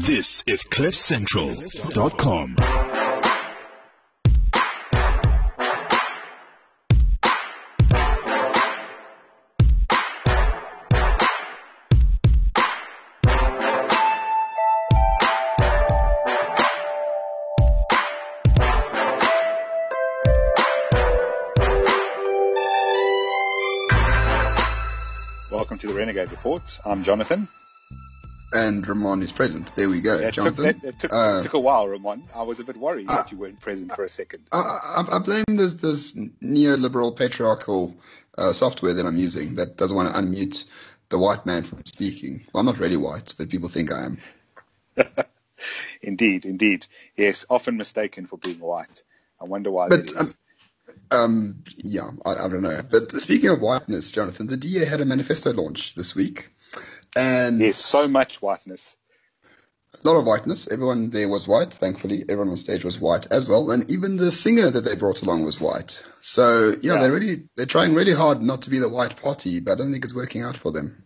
This is CliffCentral.com. Welcome to the Renegade Report. I'm Jonathan. And Ramon is present. There we go, Jonathan. It took a while, Ramon. I was a bit worried that you weren't present for a second. I blame this neoliberal patriarchal software that I'm using that doesn't want to unmute the white man from speaking. Well, I'm not really white, but people think I am. Indeed. Yes, often mistaken for being white. I wonder why that is. I don't know. But speaking of whiteness, Jonathan, the DA had a manifesto launch this week. And yes, so much whiteness. A lot of whiteness. Everyone there was white, thankfully. Everyone on stage was white as well. And even the singer that they brought along was white. So, they're trying really hard not to be the white party, but I don't think it's working out for them.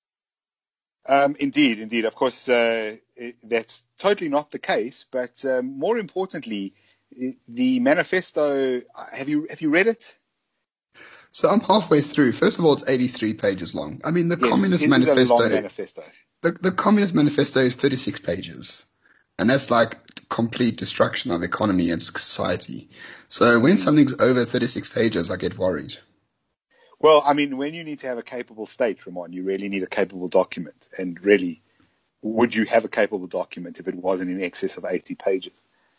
Indeed. Of course, that's totally not the case. But more importantly, the manifesto, have you read it? So I'm halfway through. First of all, it's 83 pages long. I mean, Communist Manifesto. Is a long manifesto. The Communist Manifesto is 36 pages. And that's like complete destruction of economy and society. So when something's over 36 pages, I get worried. Well, I mean, when you need to have a capable state, Ramon, you really need a capable document. And really, would you have a capable document if it wasn't in excess of 80 pages?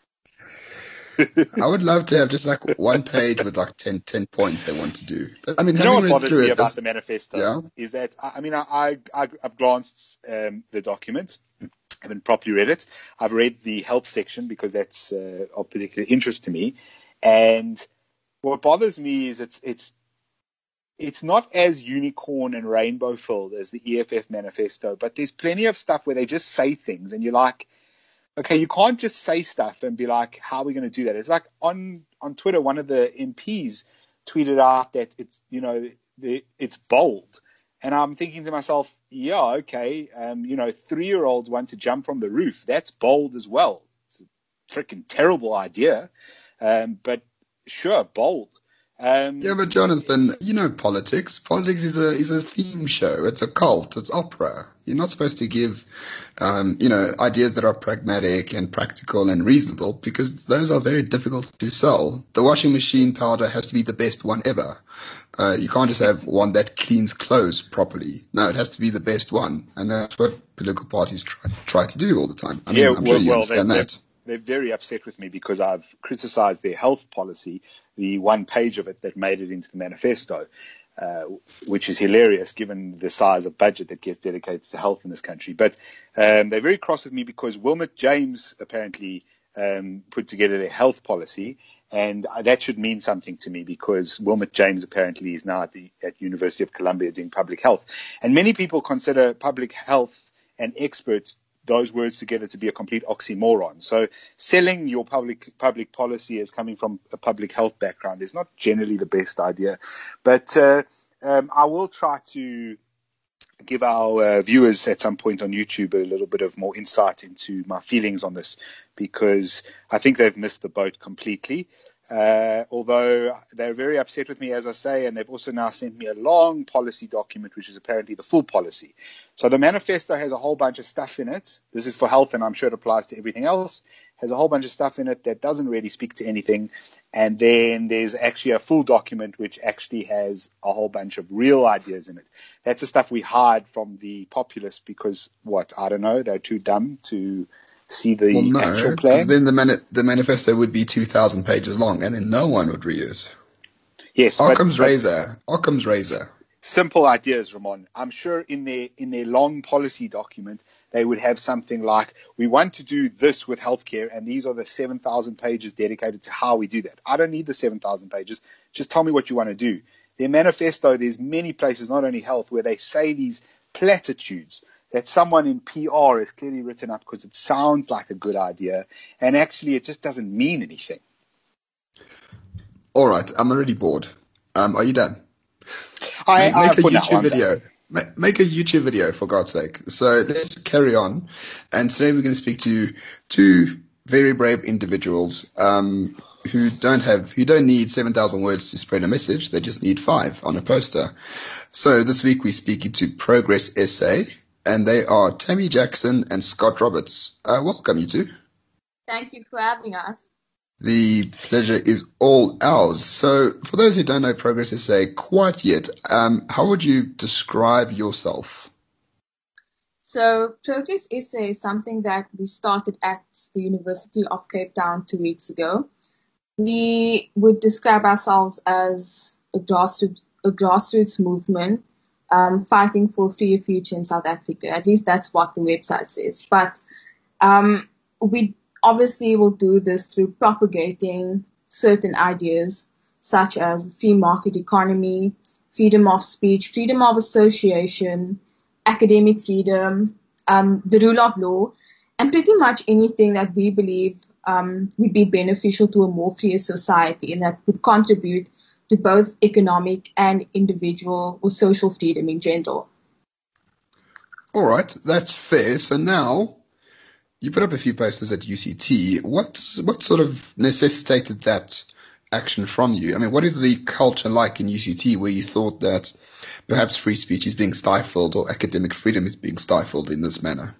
I would love to have just like one page with like 10 points they want to do. But, I mean, you know what bothers me about the manifesto is that, I've glanced the document. I haven't properly read it. I've read the health section because that's of particular interest to me. And what bothers me is it's not as unicorn and rainbow filled as the EFF manifesto, but there's plenty of stuff where they just say things and you're like, okay, you can't just say stuff and be like, how are we going to do that? It's like on Twitter, one of the MPs tweeted out that it's bold. And I'm thinking to myself, yeah, okay, 3-year-olds want to jump from the roof. That's bold as well. It's a freaking terrible idea. But sure, bold. But Jonathan, politics. Politics is a theme show. It's a cult. It's opera. You're not supposed to give, ideas that are pragmatic and practical and reasonable because those are very difficult to sell. The washing machine powder has to be the best one ever. You can't just have one that cleans clothes properly. No, it has to be the best one. And that's what political parties try to do all the time. I'm sure you understand that. They're very upset with me because I've criticized their health policy, the one page of it that made it into the manifesto, which is hilarious given the size of budget that gets dedicated to health in this country. But they're very cross with me because Wilmot James apparently put together their health policy, and that should mean something to me because Wilmot James apparently is now at University of Columbia doing public health. And many people consider public health and experts those words together to be a complete oxymoron. So selling your public policy as coming from a public health background is not generally the best idea. But I will try to give our viewers at some point on YouTube a little bit of more insight into my feelings on this because I think they've missed the boat completely. Although they're very upset with me, as I say, and they've also now sent me a long policy document, which is apparently the full policy. So the manifesto has a whole bunch of stuff in it. This is for health, and I'm sure it applies to everything else. Has a whole bunch of stuff in it that doesn't really speak to anything. And then there's actually a full document which actually has a whole bunch of real ideas in it. That's the stuff we hide from the populace because, they're too dumb to see the actual plan. Then the manifesto would be 2,000 pages long, and then no one would read it. Yes, Occam's razor. Simple ideas, Ramon. I'm sure in their long policy document they would have something like, we want to do this with healthcare, and these are the 7,000 pages dedicated to how we do that. I don't need the 7,000 pages. Just tell me what you want to do. Their manifesto, there's many places, not only health, where they say these platitudes that someone in PR has clearly written up because it sounds like a good idea, and actually it just doesn't mean anything. All right, I'm already bored. Are you done? I make a YouTube video. Make a YouTube video, for God's sake. So let's carry on. And today we're going to speak to two very brave individuals who don't need 7,000 words to spread a message. They just need 5 on a poster. So this week we're speaking to Progress SA, and they are Tammy Jackson and Scott Roberts. Welcome, you two. Thank you for having us. The pleasure is all ours. So for those who don't know Progress SA quite yet, how would you describe yourself? So Progress SA is something that we started at the University of Cape Town 2 weeks ago. We would describe ourselves as a grassroots movement fighting for a freer future in South Africa. At least that's what the website says. But we obviously will do this through propagating certain ideas such as free market economy, freedom of speech, freedom of association, academic freedom, the rule of law, and pretty much anything that we believe would be beneficial to a more freer society and that would contribute to both economic and individual or social freedom in general. All right, that's fair. So now, you put up a few posters at UCT. What sort of necessitated that action from you? I mean, what is the culture like in UCT where you thought that perhaps free speech is being stifled or academic freedom is being stifled in this manner?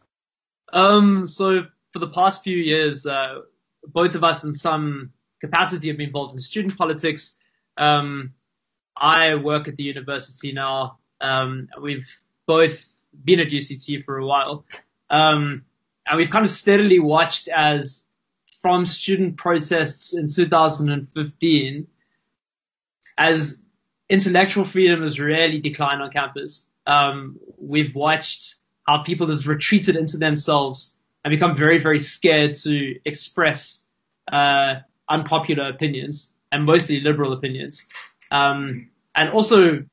So for the past few years, both of us in some capacity have been involved in student politics. I work at the university now. We've both been at UCT for a while. And we've kind of steadily watched as from student protests in 2015, as intellectual freedom has really declined on campus. We've watched how people have retreated into themselves and become very, very scared to express unpopular opinions, and mostly liberal opinions. And most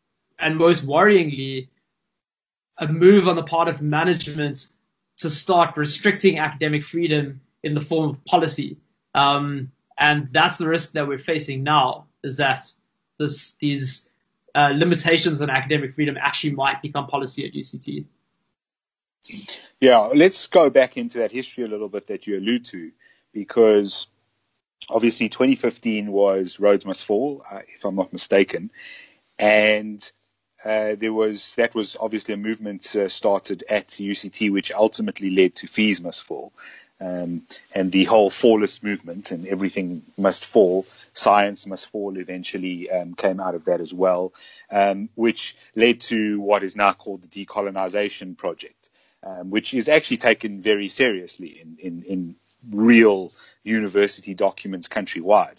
worryingly, a move on the part of management to start restricting academic freedom in the form of policy. And that's the risk that we're facing now, is that these limitations on academic freedom actually might become policy at UCT. Yeah, let's go back into that history a little bit that you allude to, because obviously 2015 was Rhodes Must Fall, if I'm not mistaken, and that was obviously a movement started at UCT, which ultimately led to Fees Must Fall, and the whole fallist movement and everything must fall, science must fall eventually came out of that as well, which led to what is now called the decolonization project, which is actually taken very seriously in real university documents countrywide.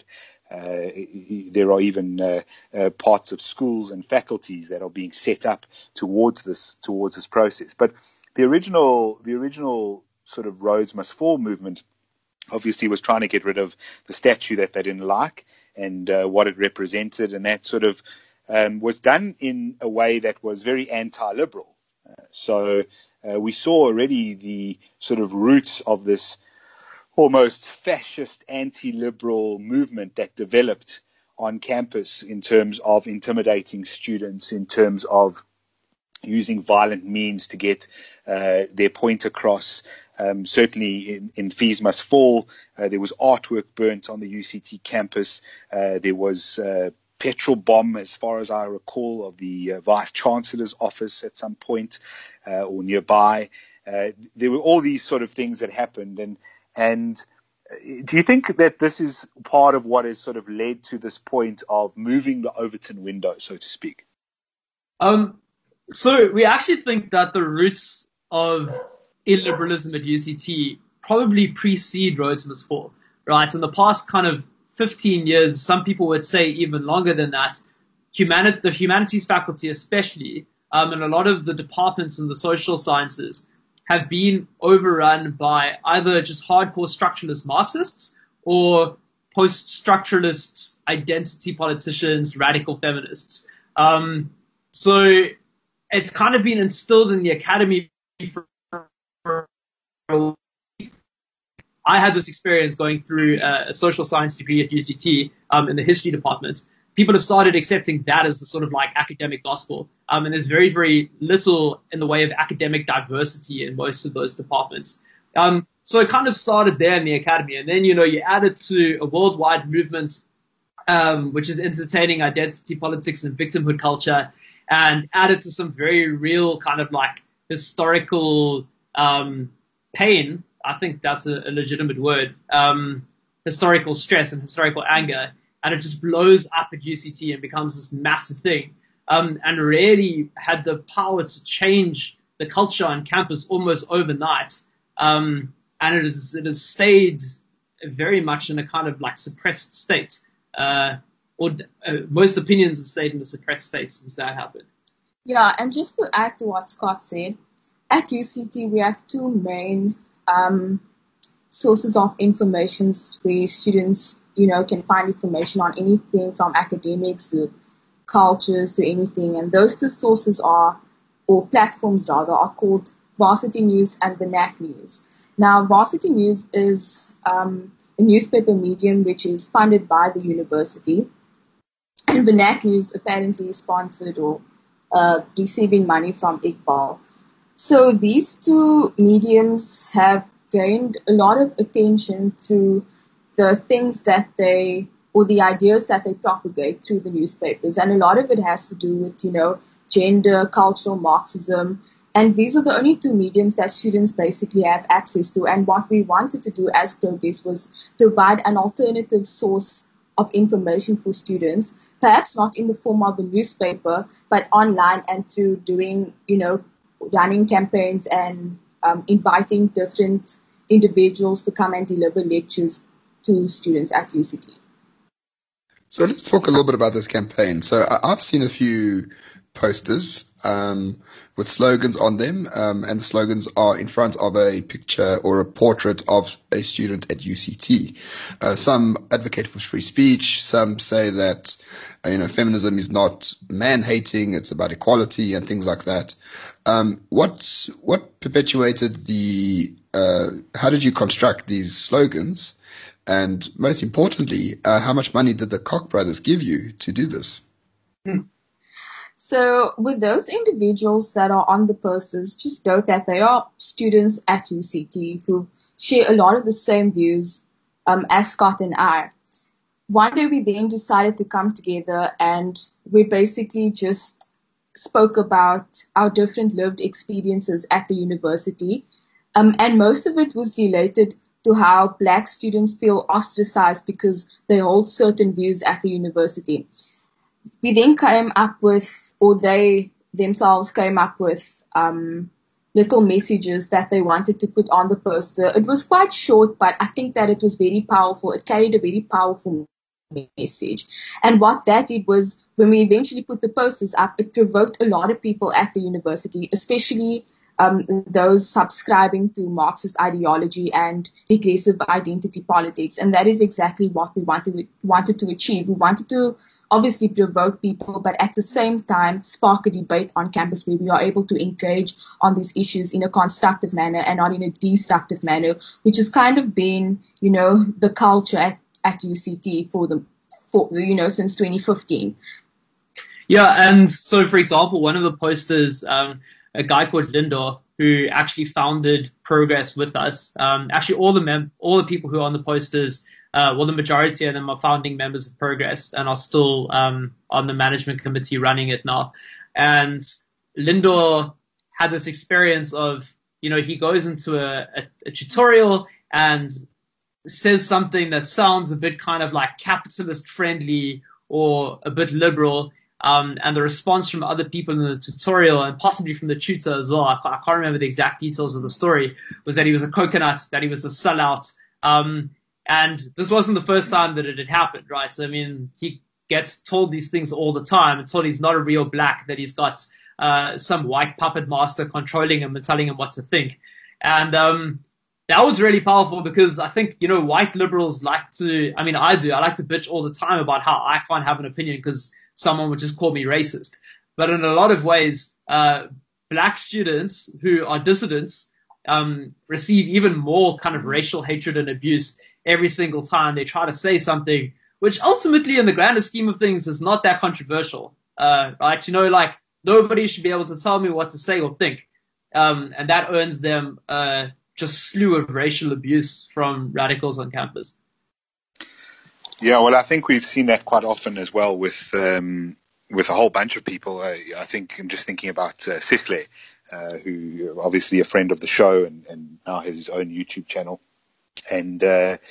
There are even parts of schools and faculties that are being set up towards this process. But the original sort of Rhodes Must Fall movement obviously was trying to get rid of the statue that they didn't like and what it represented, and that sort of was done in a way that was very anti-liberal. So we saw already the sort of roots of this almost fascist anti-liberal movement that developed on campus in terms of intimidating students, in terms of using violent means to get their point across. Certainly in Fees Must Fall, there was artwork burnt on the UCT campus. There was petrol bomb, as far as I recall, of the Vice Chancellor's office at some point or nearby. There were all these sort of things that happened, and do you think that this is part of what has sort of led to this point of moving the Overton window, so to speak? So we actually think that the roots of illiberalism at UCT probably precede Rhodes Must Fall, right? In the past kind of 15 years, some people would say even longer than that, the humanities faculty especially, and a lot of the departments in the social sciences have been overrun by either just hardcore structuralist Marxists or post-structuralist identity politicians, radical feminists. So it's kind of been instilled in the academy for I had this experience going through a social science degree at UCT in the history department, people have started accepting that as the sort of like academic gospel. And there's very, very little in the way of academic diversity in most of those departments. So it kind of started there in the academy. And then, you add it to a worldwide movement, which is entertaining identity politics and victimhood culture, and added to some very real kind of like historical, pain. I think that's a legitimate word. Historical stress and historical anger. And it just blows up at UCT and becomes this massive thing. And really had the power to change the culture on campus almost overnight. And it has stayed very much in a kind of like suppressed state. Most opinions have stayed in a suppressed state since that happened. Yeah, and just to add to what Scott said, at UCT we have two main sources of information where students, can find information on anything from academics to cultures to anything. And those two sources or platforms rather, are called Varsity News and the NAC News. Now, Varsity News is a newspaper medium which is funded by the university. And the NAC News apparently is sponsored or receiving money from Iqbal. So these two mediums have gained a lot of attention through the things that the ideas that they propagate through the newspapers. And a lot of it has to do with, gender, cultural Marxism. And these are the only two mediums that students basically have access to. And what we wanted to do as Progress was provide an alternative source of information for students, perhaps not in the form of a newspaper, but online and through doing, running campaigns and inviting different individuals to come and deliver lectures to students at UCT. So let's talk a little bit about this campaign. So I've seen a few posters with slogans on them, and the slogans are in front of a picture or a portrait of a student at UCT. Some advocate for free speech. Some say that feminism is not man-hating; it's about equality and things like that. What perpetuated the? How did you construct these slogans? And most importantly, how much money did the Koch brothers give you to do this? So with those individuals that are on the posters, just note that they are students at UCT who share a lot of the same views as Scott and I. One day we then decided to come together and we basically just spoke about our different lived experiences at the university. And most of it was related to how black students feel ostracized because they hold certain views at the university. We then came up with, or they themselves came up with, little messages that they wanted to put on the poster. It was quite short, but I think that it was very powerful. It carried a very powerful message. And what that did was, when we eventually put the posters up, it provoked a lot of people at the university, especially those subscribing to Marxist ideology and regressive identity politics. And that is exactly what we wanted to achieve. We wanted to obviously provoke people, but at the same time spark a debate on campus where we are able to engage on these issues in a constructive manner and not in a destructive manner, which has kind of been, the culture at UCT since 2015. Yeah, and so for example, one of the posters, a guy called Lindor, who actually founded Progress with us. Actually, all the people who are on the posters, the majority of them are founding members of Progress and are still on the management committee running it now. And Lindor had this experience of, he goes into a tutorial and says something that sounds a bit kind of like capitalist friendly or a bit liberal. And the response from other people in the tutorial and possibly from the tutor as well, I can't remember the exact details of the story, was that he was a coconut, that he was a sellout. And this wasn't the first time that it had happened, right? So, he gets told these things all the time and told he's not a real black, that he's got some white puppet master controlling him and telling him what to think. And that was really powerful because I think, white liberals like to, I do, I like to bitch all the time about how I can't have an opinion because someone would just call me racist. But in a lot of ways, black students who are dissidents receive even more kind of racial hatred and abuse every single time they try to say something which ultimately in the grander scheme of things is not that controversial, right? Like nobody should be able to tell me what to say or think. And that earns them, just slew of racial abuse from radicals on campus. Yeah, well, I think we've seen that quite often as well with a whole bunch of people. I think I'm just thinking about Sikle, who obviously a friend of the show and now has his own YouTube channel. And,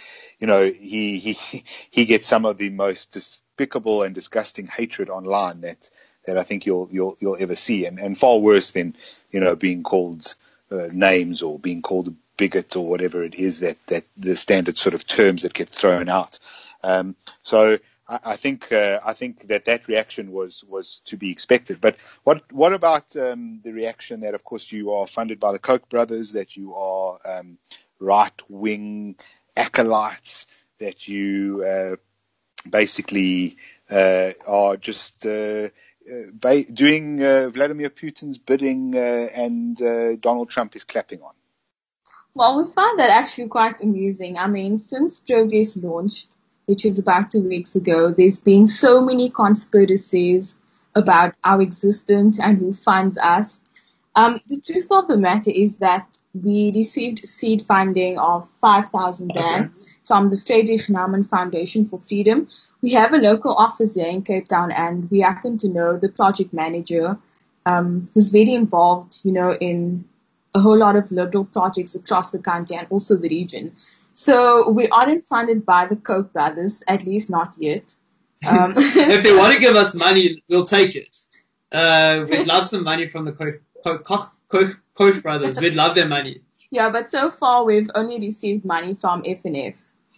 he gets some of the most despicable and disgusting hatred online that I think you'll ever see, and far worse than, being called names or being called a bigot or whatever it is that the standard sort of terms that get thrown out. So I think that reaction was to be expected. But what about the reaction that, of course, you are funded by the Koch brothers, that you are right-wing acolytes, that you basically are just doing Vladimir Putin's bidding, and Donald Trump is clapping on? Well, we found that actually quite amusing. I mean, since Progress launched, which was about 2 weeks ago, there's been so many conspiracies about our existence and who funds us. The truth of the matter is that we received seed funding of 5,000 rand from the Friedrich Naumann Foundation for Freedom. We have a local office here in Cape Town, and we happen to know the project manager, who's very involved, in a whole lot of liberal projects across the country and also the region. So we aren't funded by the Koch brothers, at least not yet. If they want to give us money, we'll take it. We'd love some money from the Koch brothers. We'd love their money. Yeah, but so far we've only received money from FNF.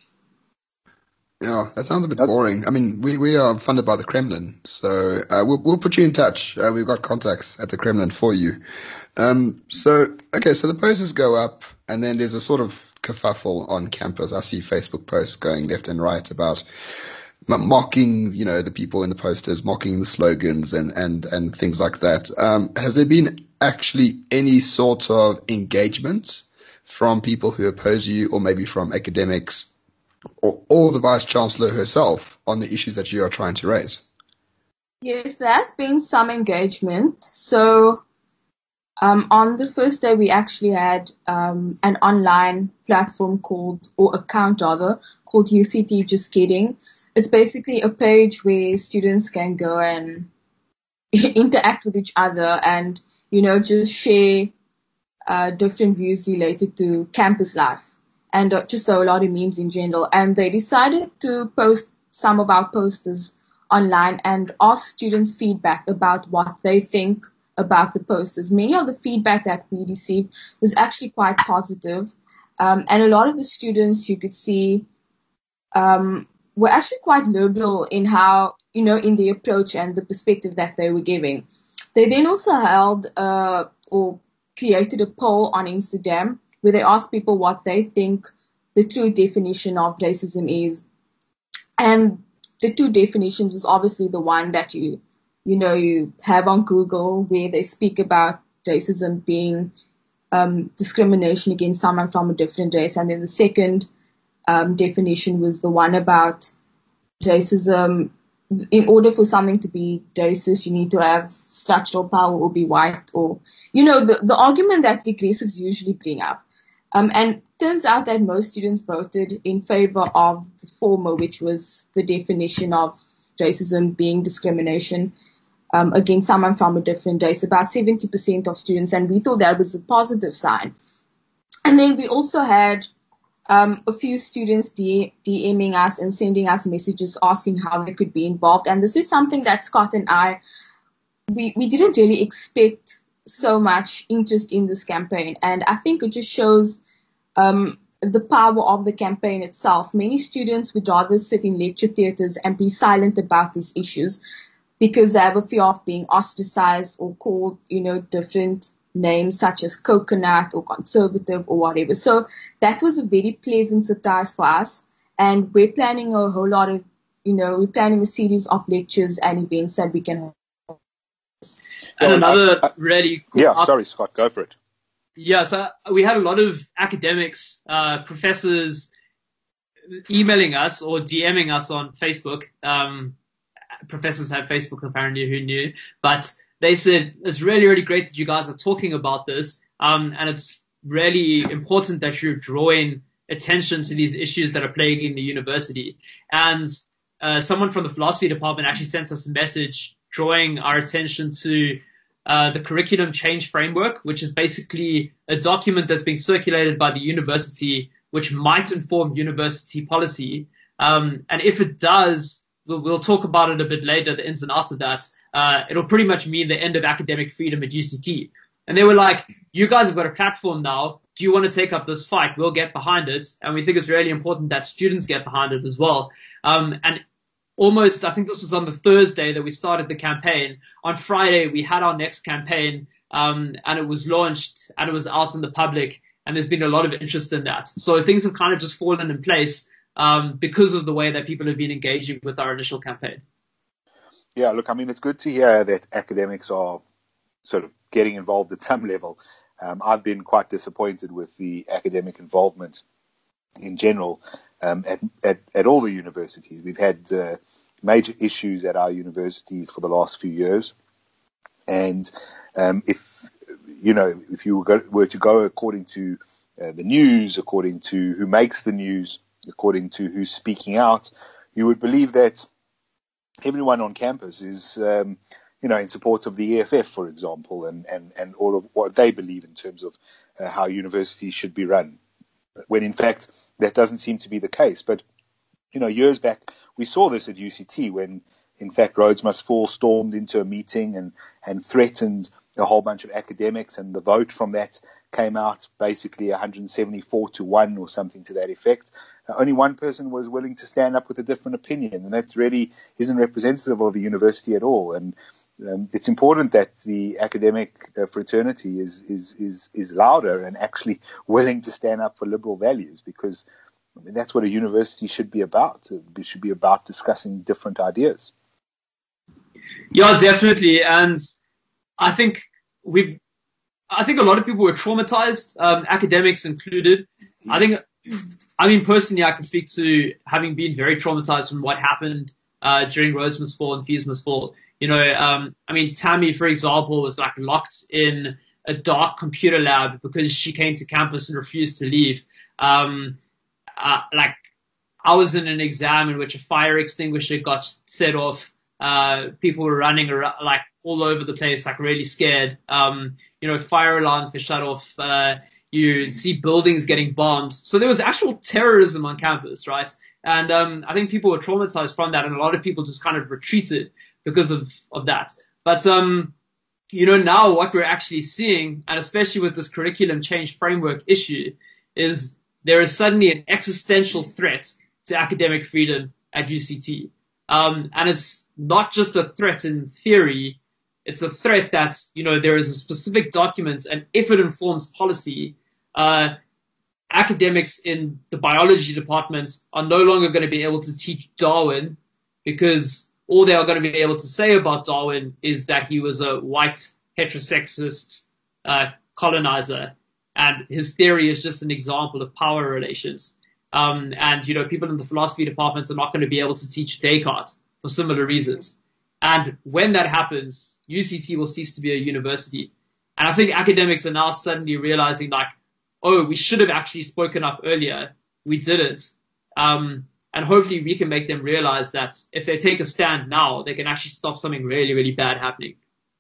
Yeah, that sounds a bit boring. I mean, we are funded by the Kremlin, so we'll put you in touch. We've got contacts at the Kremlin for you. So the posters go up, and then there's a sort of kerfuffle on campus. I see Facebook posts going left and right about mocking, the people in the posters, mocking the slogans and things like that. Has there been actually any sort of engagement from people who oppose you, or maybe from academics or the Vice Chancellor herself on the issues that you are trying to raise? Yes, there has been some engagement. So on the first day, we actually had an online platform called UCT Just Kidding. It's basically a page where students can go and interact with each other and, just share different views related to campus life and just a lot of memes in general. And they decided to post some of our posters online and ask students feedback about what they think about the posters. Many of the feedback that we received was actually quite positive. And a lot of the students, you could see, were actually quite liberal in how, in the approach and the perspective that they were giving. They then also held or created a poll on Instagram where they asked people what they think the true definition of racism is. And the two definitions was obviously the one that you have on Google, where they speak about racism being discrimination against someone from a different race. And then the second definition was the one about racism. In order for something to be racist, you need to have structural power or be white, or, the argument that regressives usually bring up. And turns out that most students voted in favor of the former, which was the definition of racism being discrimination against someone from a different race, about 70% of students, and we thought that was a positive sign. And then we also had a few students DMing us and sending us messages asking how they could be involved. And this is something that Scott and I, we didn't really expect so much interest in this campaign. And I think it just shows the power of the campaign itself. Many students would rather sit in lecture theaters and be silent about these issues because they have a fear of being ostracized or called, different names such as coconut or conservative or whatever. So that was a very pleasant surprise for us. And we're planning a whole lot of, we're planning a series of lectures and events that we can. And another really cool. Yeah, sorry, Scott, go for it. Yeah, so we had a lot of academics, professors, emailing us or DMing us on Facebook. Professors have Facebook apparently, who knew? But they said it's really, really great that you guys are talking about this. And it's really important that you're drawing attention to these issues that are plaguing the university. And someone from the philosophy department actually sent us a message drawing our attention to the curriculum change framework, which is basically a document that's being circulated by the university, which might inform university policy. And if it does, we'll talk about it a bit later, the ins and outs of that. It'll pretty much mean the end of academic freedom at UCT. And they were like, you guys have got a platform now. Do you want to take up this fight? We'll get behind it. And we think it's really important that students get behind it as well. And almost, I think this was on the Thursday that we started the campaign. On Friday, we had our next campaign, and it was launched and it was out in the public. And there's been a lot of interest in that. So things have kind of just fallen in place, because of the way that people have been engaging with our initial campaign. Yeah, look, I mean, it's good to hear that academics are sort of getting involved at some level. I've been quite disappointed with the academic involvement in general at all the universities. We've had major issues at our universities for the last few years, and if you were to go according to the news, according to who makes the news, according to who's speaking out, you would believe that everyone on campus is in support of the EFF, for example, and all of what they believe in terms of how universities should be run, when in fact that doesn't seem to be the case. But, years back, we saw this at UCT when, in fact, Rhodes Must Fall stormed into a meeting and threatened a whole bunch of academics, and the vote from that came out basically 174-1 or something to that effect. Only one person was willing to stand up with a different opinion, and that really isn't representative of a university at all. And it's important that the academic fraternity is louder and actually willing to stand up for liberal values, because that's what a university should be about. It should be about discussing different ideas. Yeah, definitely. And I think a lot of people were traumatized, academics included. Personally, I can speak to having been very traumatized from what happened during Rhodes Must Fall and Fees Must Fall. Tammy, for example, was like locked in a dark computer lab because she came to campus and refused to leave. I was in an exam in which a fire extinguisher got set off. People were running around, like all over the place, like really scared. Fire alarms get shut off. You see buildings getting bombed. So there was actual terrorism on campus, right? And I think people were traumatized from that, and a lot of people just kind of retreated because of that. But now what we're actually seeing, and especially with this curriculum change framework issue, is there is suddenly an existential threat to academic freedom at UCT. And it's not just a threat in theory. It's a threat that, there is a specific document, and if it informs policy, academics in the biology departments are no longer going to be able to teach Darwin, because all they are going to be able to say about Darwin is that he was a white heterosexist colonizer, and his theory is just an example of power relations. People in the philosophy departments are not going to be able to teach Descartes for similar reasons. And when that happens, UCT will cease to be a university. And I think academics are now suddenly realizing, we should have actually spoken up earlier. We didn't. And hopefully we can make them realize that if they take a stand now, they can actually stop something really, really bad happening.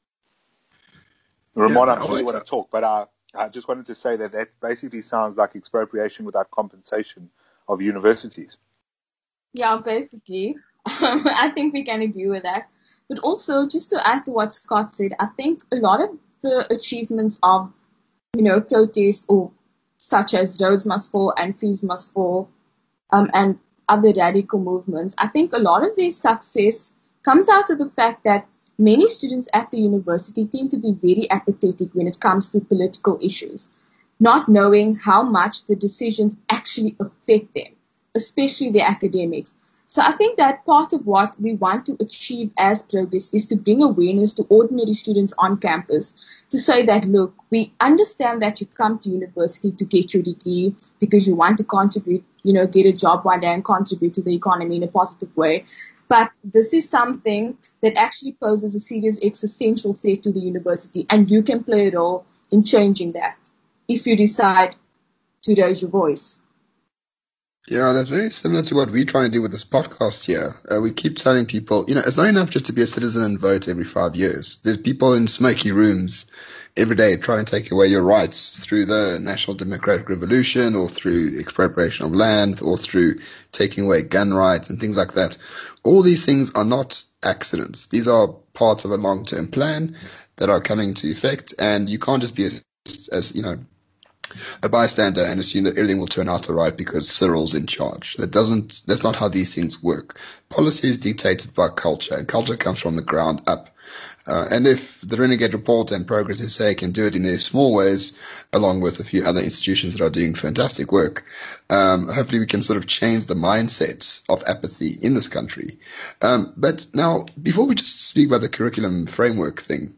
Ramon, I really want to talk, but I just wanted to say that basically sounds like expropriation without compensation of universities. Yeah, basically. I think we can agree with that. But also, just to add to what Scott said, I think a lot of the achievements of, protests or such as Rhodes Must Fall and Fees Must Fall, and other radical movements, I think a lot of their success comes out of the fact that many students at the university tend to be very apathetic when it comes to political issues, not knowing how much the decisions actually affect them, especially their academics. So I think that part of what we want to achieve as Progress is to bring awareness to ordinary students on campus to say that, look, we understand that you come to university to get your degree because you want to contribute, get a job one day and contribute to the economy in a positive way. But this is something that actually poses a serious existential threat to the university, and you can play a role in changing that if you decide to raise your voice. Yeah, that's very similar to what we're trying to do with this podcast here. We keep telling people, it's not enough just to be a citizen and vote every 5 years. There's people in smoky rooms every day trying to take away your rights through the National Democratic Revolution or through expropriation of land or through taking away gun rights and things like that. All these things are not accidents. These are parts of a long-term plan that are coming to effect, and you can't just be a bystander and assume that everything will turn out all right because Cyril's in charge. That's not how these things work. Policy is dictated by culture, and culture comes from the ground up. And if the Renegade Report and Progress SA can do it in their small ways, along with a few other institutions that are doing fantastic work, hopefully we can sort of change the mindset of apathy in this country. But now, before we just speak about the curriculum framework thing,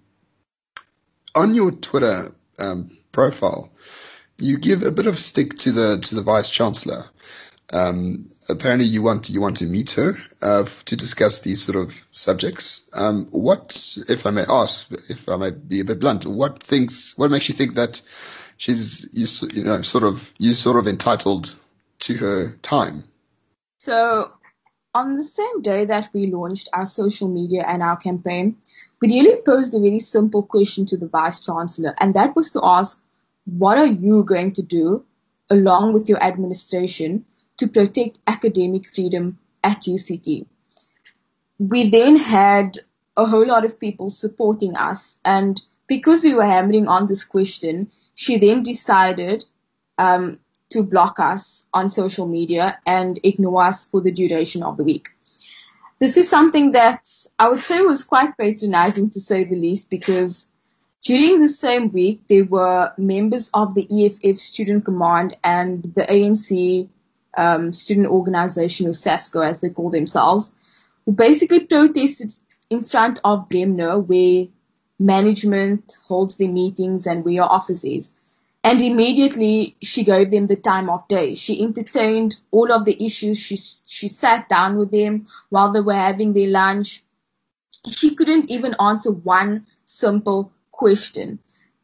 on your Twitter profile, you give a bit of stick to the Vice Chancellor. Apparently you want to meet her to discuss these sort of subjects. What, if I may ask, if I may be a bit blunt, what makes you think that she's sort of entitled to her time? So on the same day that we launched our social media and our campaign, we really posed a very simple question to the Vice Chancellor, and that was to ask, what are you going to do along with your administration to protect academic freedom at UCT? We then had a whole lot of people supporting us, and because we were hammering on this question, she then decided to block us on social media and ignore us for the duration of the week. This is something that I would say was quite patronizing, to say the least, because during the same week, there were members of the EFF Student Command and the ANC student organization, or SASCO as they call themselves, who basically protested in front of Bremner, where management holds their meetings and where your office is. And immediately she gave them the time of day. She entertained all of the issues. She sat down with them while they were having their lunch. She couldn't even answer one simple question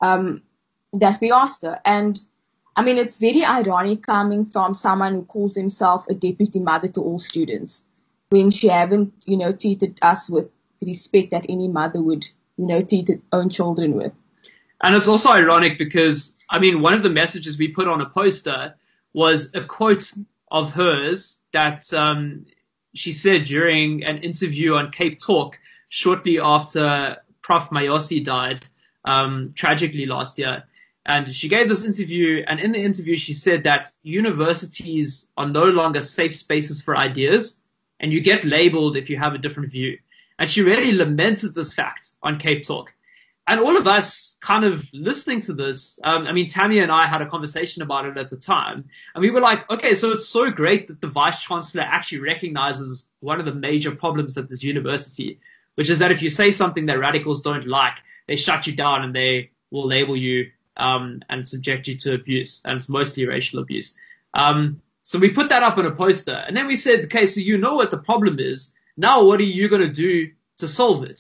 that we asked her. And I mean, it's very ironic coming from someone who calls himself a deputy mother to all students, when she haven't, treated us with the respect that any mother would, treat her own children with. And it's also ironic because, one of the messages we put on a poster was a quote of hers that she said during an interview on Cape Talk shortly after Prof. Mayosi died, tragically last year. And she gave this interview, and in the interview she said that universities are no longer safe spaces for ideas, and you get labeled if you have a different view. And she really lamented this fact on Cape Talk. And all of us kind of listening to this, Tammy and I had a conversation about it at the time, and we were like, okay, so it's so great that the Vice Chancellor actually recognizes one of the major problems at this university, which is that if you say something that radicals don't like, they shut you down and they will label you and subject you to abuse, and it's mostly racial abuse. So we put that up on a poster, and then we said, okay, so you know what the problem is. Now what are you going to do to solve it?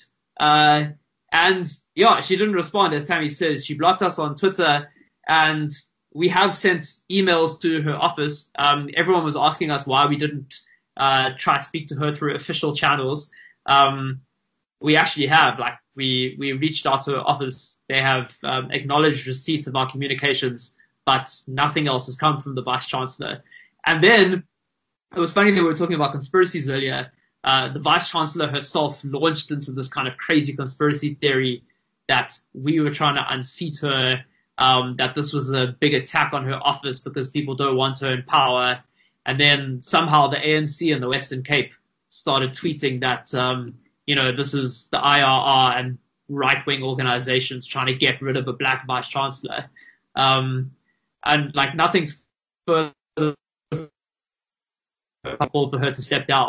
And yeah, she didn't respond, as Tammy said. She blocked us on Twitter, and we have sent emails to her office. Everyone was asking us why we didn't try to speak to her through official channels. We actually have, we reached out to her office. They have acknowledged receipt of our communications, but nothing else has come from the Vice Chancellor. And then it was funny that we were talking about conspiracies earlier. The Vice Chancellor herself launched into this kind of crazy conspiracy theory that we were trying to unseat her, that this was a big attack on her office because people don't want her in power. And then somehow the ANC in the Western Cape started tweeting that, this is the IRR and right-wing organizations trying to get rid of a black Vice Chancellor. And nothing's further for her to step down.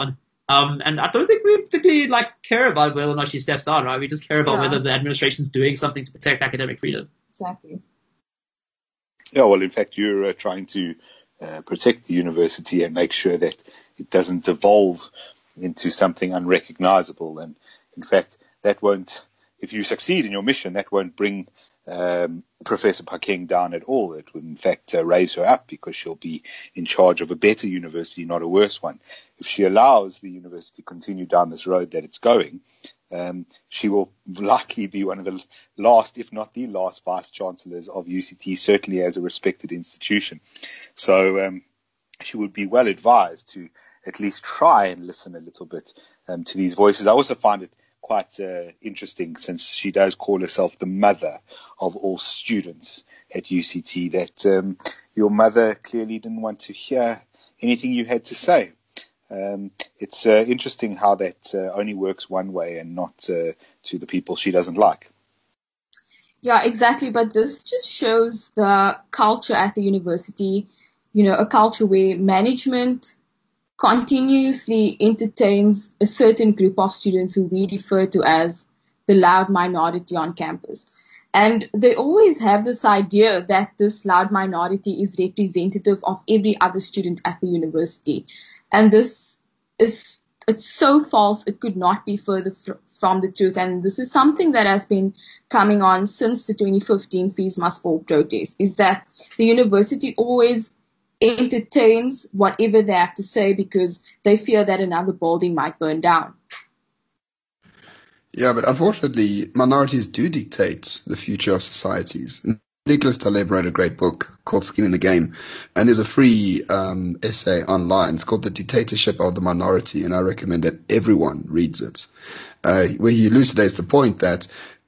And I don't think we particularly care about whether or not she steps down, right? We just care about whether the administration's doing something to protect academic freedom. Exactly. Yeah, well, in fact, you're trying to protect the university and make sure that it doesn't devolve into something unrecognizable. And in fact, that won't, if you succeed in your mission, that won't bring Professor Phakeng down at all. It would, in fact, raise her up because she'll be in charge of a better university, not a worse one. If she allows the university to continue down this road that it's going, she will likely be one of the last, if not the last, vice-chancellors of UCT, certainly as a respected institution. So she would be well advised to at least try and listen a little bit to these voices. I also find it quite interesting, since she does call herself the mother of all students at UCT, that your mother clearly didn't want to hear anything you had to say. It's interesting how that only works one way and not to the people she doesn't like. Yeah, exactly. But this just shows the culture at the university, a culture where management continuously entertains a certain group of students who we refer to as the loud minority on campus. And they always have this idea that this loud minority is representative of every other student at the university. And it's so false, it could not be further from the truth. And this is something that has been coming on since the 2015 Fees Must Fall protest, is that the university always entertains whatever they have to say because they fear that another building might burn down. Yeah, but unfortunately, minorities do dictate the future of societies. Nicholas Taleb wrote a great book called Skin in the Game, and there's a free essay online. It's called The Dictatorship of the Minority, and I recommend that everyone reads it, where he elucidates the point that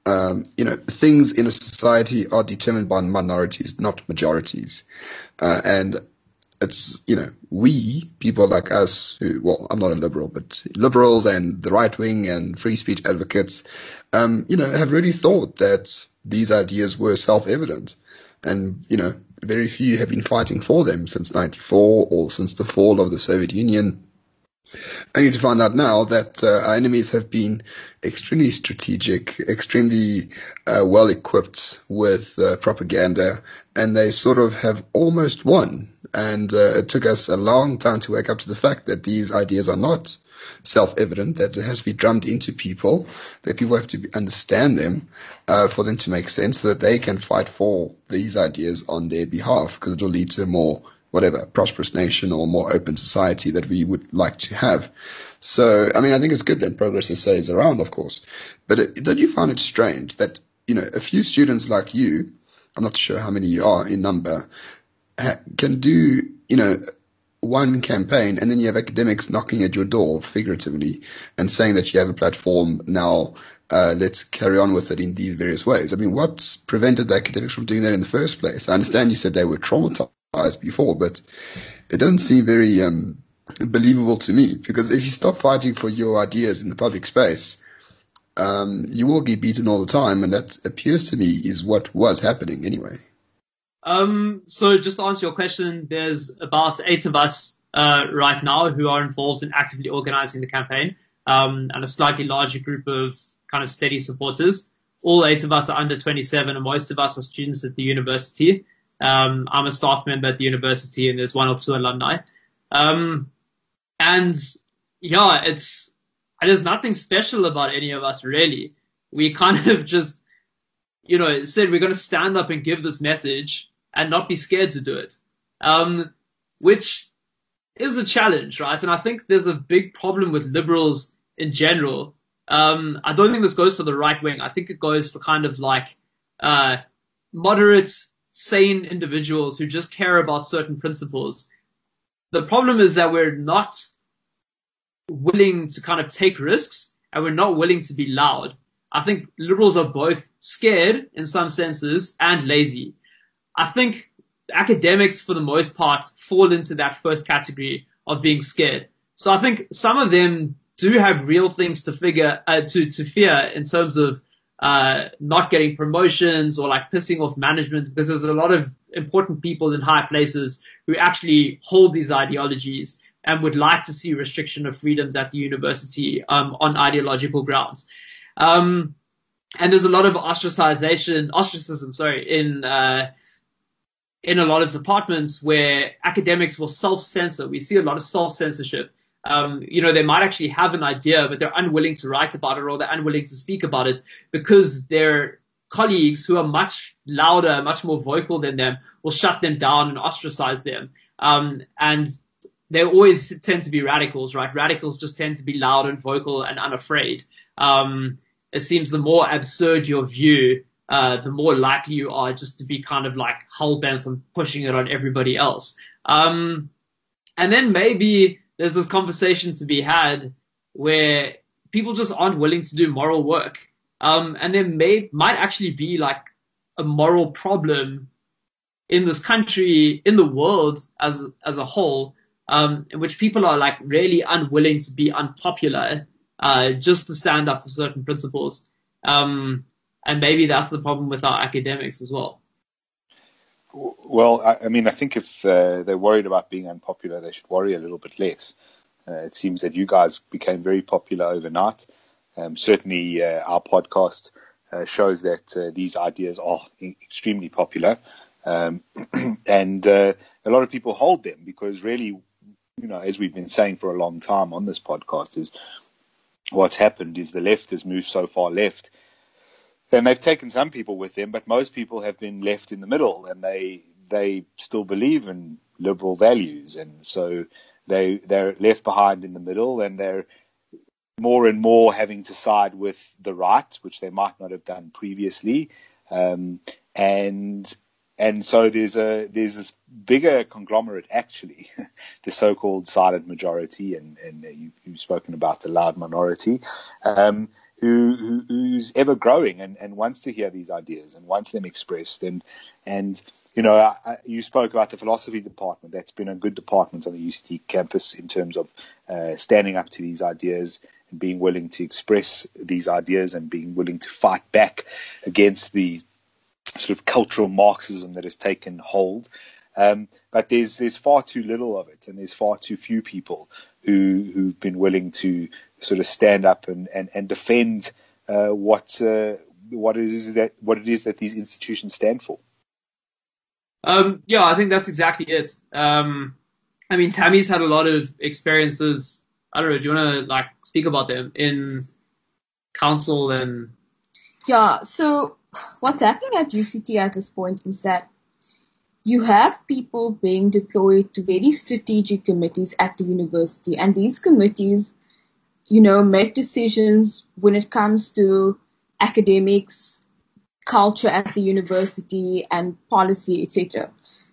things in a society are determined by minorities, not majorities. And it's, we, people like us who, well, I'm not a liberal, but liberals and the right wing and free speech advocates, have really thought that these ideas were self-evident. And, very few have been fighting for them since 94 or since the fall of the Soviet Union. Only to find out now that our enemies have been extremely strategic, extremely well equipped with propaganda, and they sort of have almost won. And it took us a long time to wake up to the fact that these ideas are not self-evident, that it has to be drummed into people, that people have to understand them for them to make sense, so that they can fight for these ideas on their behalf, because it will lead to a more prosperous nation or more open society that we would like to have. So, I think it's good that Progress SA is around, of course. But don't you find it strange that, a few students like you, I'm not sure how many you are in number, can do, one campaign, and then you have academics knocking at your door, figuratively, and saying that you have a platform now, let's carry on with it in these various ways. What's prevented the academics from doing that in the first place? I understand you said they were traumatized before, but it doesn't seem very believable to me, because if you stop fighting for your ideas in the public space, you will get beaten all the time, and that appears to me is what was happening anyway. So just to answer your question, there's about 8 of us right now who are involved in actively organizing the campaign, and a slightly larger group of kind of steady supporters. All 8 of us are under 27, and most of us are students at the university. I'm a staff member at the university, and there's 1 or 2 alumni. And yeah, there's nothing special about any of us, really. We kind of just, said we're going to stand up and give this message and not be scared to do it. Which is a challenge, right? And I think there's a big problem with liberals in general. I don't think this goes for the right wing. I think it goes for kind of moderate, sane individuals who just care about certain principles. The problem is that we're not willing to kind of take risks, and we're not willing to be loud. I think liberals are both scared in some senses and lazy. I think academics, for the most part, fall into that first category of being scared. So I think some of them do have real things to fear in terms of not getting promotions or pissing off management, because there's a lot of important people in high places who actually hold these ideologies, and would like to see restriction of freedoms at the university on ideological grounds. And there's a lot of ostracism, in a lot of departments where academics will self-censor. We see a lot of self-censorship. They might actually have an idea, but they're unwilling to write about it, or they're unwilling to speak about it because their colleagues who are much louder, much more vocal than them will shut them down and ostracize them. And they always tend to be radicals, right? Radicals just tend to be loud and vocal and unafraid. It seems the more absurd your view, the more likely you are just to be kind of like hell-bent on pushing it on everybody else. And then maybe there's this conversation to be had where people just aren't willing to do moral work. And there might actually be like a moral problem in this country, in the world as a whole, in which people are like really unwilling to be unpopular, just to stand up for certain principles. And maybe that's the problem with our academics as well. Well, I think if they're worried about being unpopular, they should worry a little bit less. It seems that you guys became very popular overnight. Certainly, our podcast shows that these ideas are extremely popular, and a lot of people hold them because really, as we've been saying for a long time on this podcast, is what's happened is the left has moved so far left. And they've taken some people with them, but most people have been left in the middle, and they still believe in liberal values, and so they're left behind in the middle, and they're more and more having to side with the right, which they might not have done previously, and so there's this bigger conglomerate actually, the so-called silent majority, and you've spoken about the loud minority. Who's ever growing and wants to hear these ideas and wants them expressed. And you spoke about the philosophy department. That's been a good department on the UCT campus in terms of standing up to these ideas and being willing to express these ideas and being willing to fight back against the sort of cultural Marxism that has taken hold. But there's far too little of it, and there's far too few people who've been willing to sort of stand up and defend what it is that these institutions stand for. Yeah, I think that's exactly it. Tammy's had a lot of experiences. I don't know. Do you want to speak about them in council and? Yeah. So what's happening at UCT at this point is that you have people being deployed to very strategic committees at the university, and these committees, make decisions when it comes to academics, culture at the university, and policy, etc.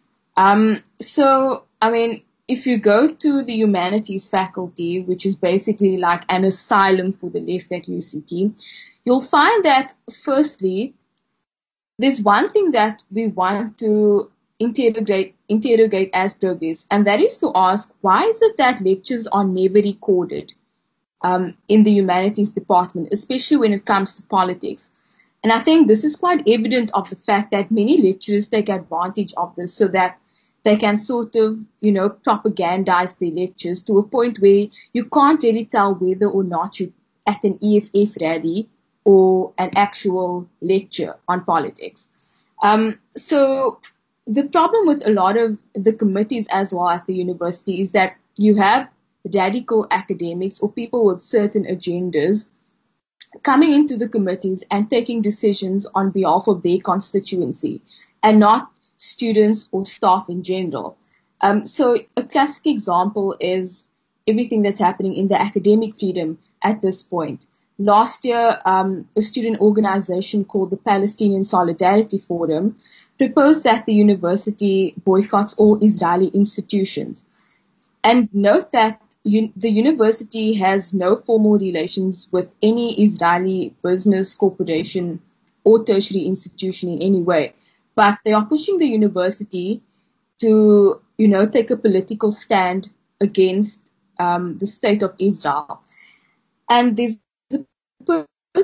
If you go to the humanities faculty, which is basically like an asylum for the left at UCT, you'll find that firstly, there's one thing that we want to interrogate as progress, and that is to ask, why is it that lectures are never recorded in the humanities department, especially when it comes to politics? And I think this is quite evident of the fact that many lecturers take advantage of this so that they can sort of, propagandize their lectures to a point where you can't really tell whether or not you're at an EFF rally or an actual lecture on politics. So the problem with a lot of the committees as well at the university is that you have radical academics or people with certain agendas coming into the committees and taking decisions on behalf of their constituency and not students or staff in general. So a classic example is everything that's happening in the academic freedom at this point. Last year, a student organization called the Palestinian Solidarity Forum proposed that the university boycotts all Israeli institutions. And note that the university has no formal relations with any Israeli business, corporation, or tertiary institution in any way. But they are pushing the university to, take a political stand against the state of Israel. And there's a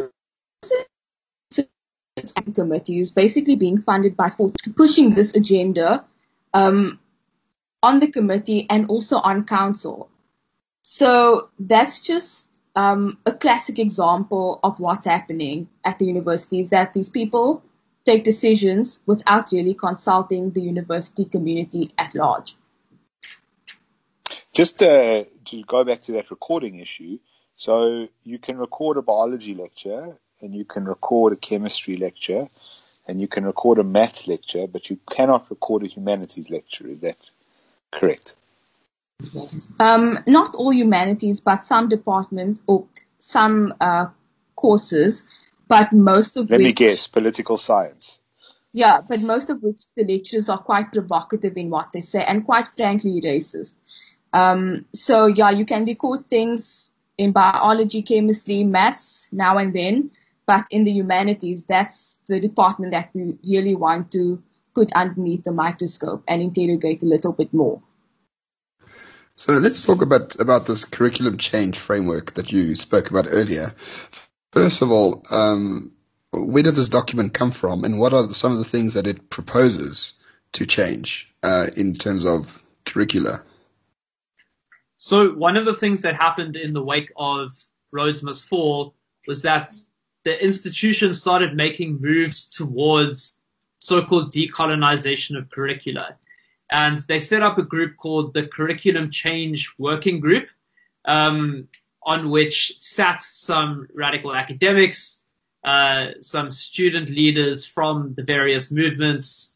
person committee who's basically being funded by pushing this agenda on the committee and also on council. So that's just a classic example of what's happening at the university, is that these people take decisions without really consulting the university community at large. Just to go back to that recording issue, so you can record a biology lecture, and you can record a chemistry lecture, and you can record a maths lecture, but you cannot record a humanities lecture. Is that correct? Not all humanities, but some departments or some courses, but most of Let which... me guess, political science. Yeah, but most of which the lecturers are quite provocative in what they say and quite frankly racist. So yeah, you can record things in biology, chemistry, maths now and then, but in the humanities, that's the department that we really want to put underneath the microscope and interrogate a little bit more. So let's talk about this curriculum change framework that you spoke about earlier. First of all, where does this document come from, and what are some of the things that it proposes to change in terms of curricula? So one of the things that happened in the wake of Rhodes Must Fall was that the institution started making moves towards so-called decolonization of curricula. And they set up a group called the Curriculum Change Working Group, on which sat some radical academics, some student leaders from the various movements,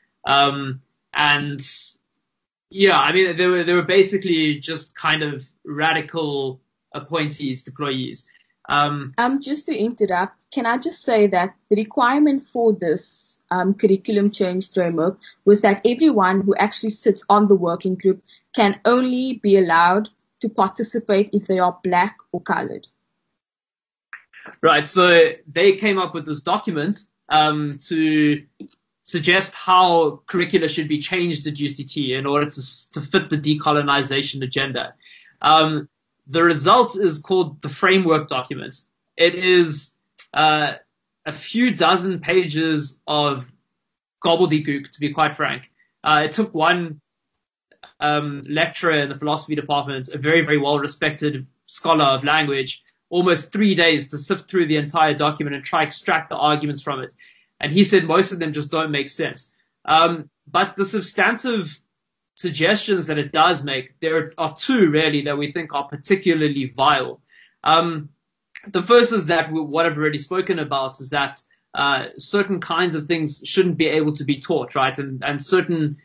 and yeah, I mean, they were basically just kind of radical appointees, deployees. Just to interrupt, can I just say that the requirement for this curriculum change framework was that everyone who actually sits on the working group can only be allowed to participate if they are black or colored. Right, so they came up with this document to suggest how curricula should be changed at UCT in order to fit the decolonization agenda. The result is called the framework document. It is a few dozen pages of gobbledygook, to be quite frank. It took one lecturer in the philosophy department, a very, very well-respected scholar of language, almost 3 days to sift through the entire document and try to extract the arguments from it. And he said most of them just don't make sense. But the substantive suggestions that it does make, there are two really that we think are particularly vile. The first is that what I've already spoken about is that certain kinds of things shouldn't be able to be taught, right? And certain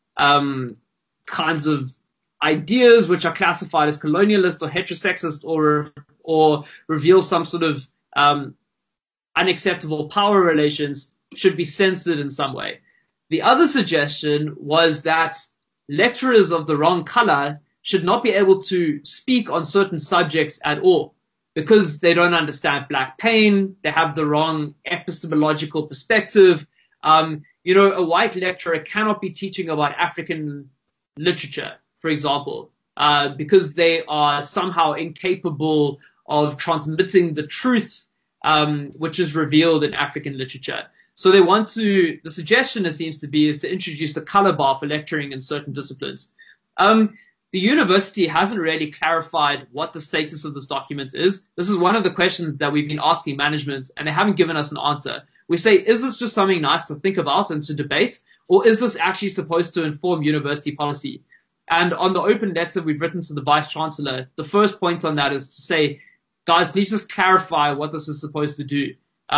kinds of ideas which are classified as colonialist or heterosexist or reveal some sort of unacceptable power relations should be censored in some way. The other suggestion was that lecturers of the wrong color should not be able to speak on certain subjects at all because they don't understand black pain, they have the wrong epistemological perspective. A white lecturer cannot be teaching about African literature, for example, because they are somehow incapable of transmitting the truth which is revealed in African literature. So the suggestion, it seems to be, is to introduce a color bar for lecturing in certain disciplines. The university hasn't really clarified what the status of this document is. This is one of the questions that we've been asking management, and they haven't given us an answer. We say, is this just something nice to think about and to debate, or is this actually supposed to inform university policy? And on the open letter we've written to the Vice Chancellor, the first point on that is to say, guys, please just clarify what this is supposed to do.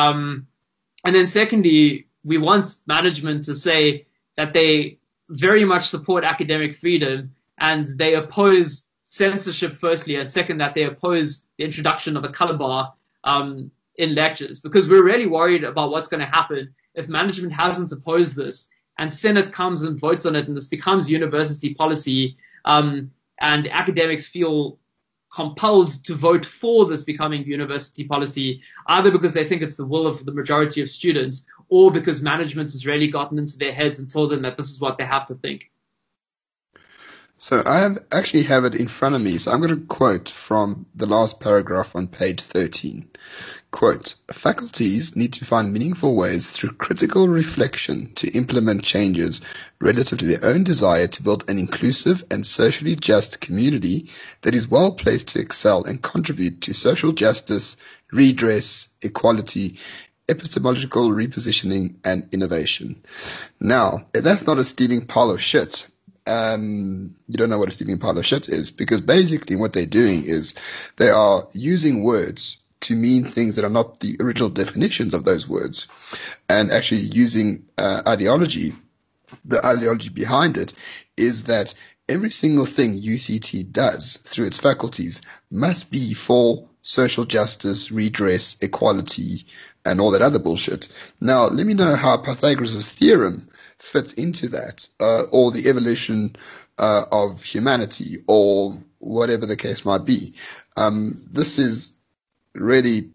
And then secondly, we want management to say that they very much support academic freedom and they oppose censorship firstly, and second, that they oppose the introduction of a color bar in lectures, because we're really worried about what's going to happen if management hasn't opposed this and Senate comes and votes on it and this becomes university policy, and academics feel compelled to vote for this becoming university policy, either because they think it's the will of the majority of students or because management has really gotten into their heads and told them that this is what they have to think. So I actually have it in front of me. So I'm going to quote from the last paragraph on page 13. Quote, faculties need to find meaningful ways through critical reflection to implement changes relative to their own desire to build an inclusive and socially just community that is well placed to excel and contribute to social justice, redress, equality, epistemological repositioning, and innovation. Now, that's not a steaming pile of shit. You don't know what a steaming pile of shit is, because basically what they're doing is they are using words to mean things that are not the original definitions of those words, and actually using ideology. The ideology behind it is that every single thing UCT does through its faculties must be for social justice, redress, equality, and all that other bullshit. Now, let me know how Pythagoras' theorem fits into that, or the evolution of humanity, or whatever the case might be. This is really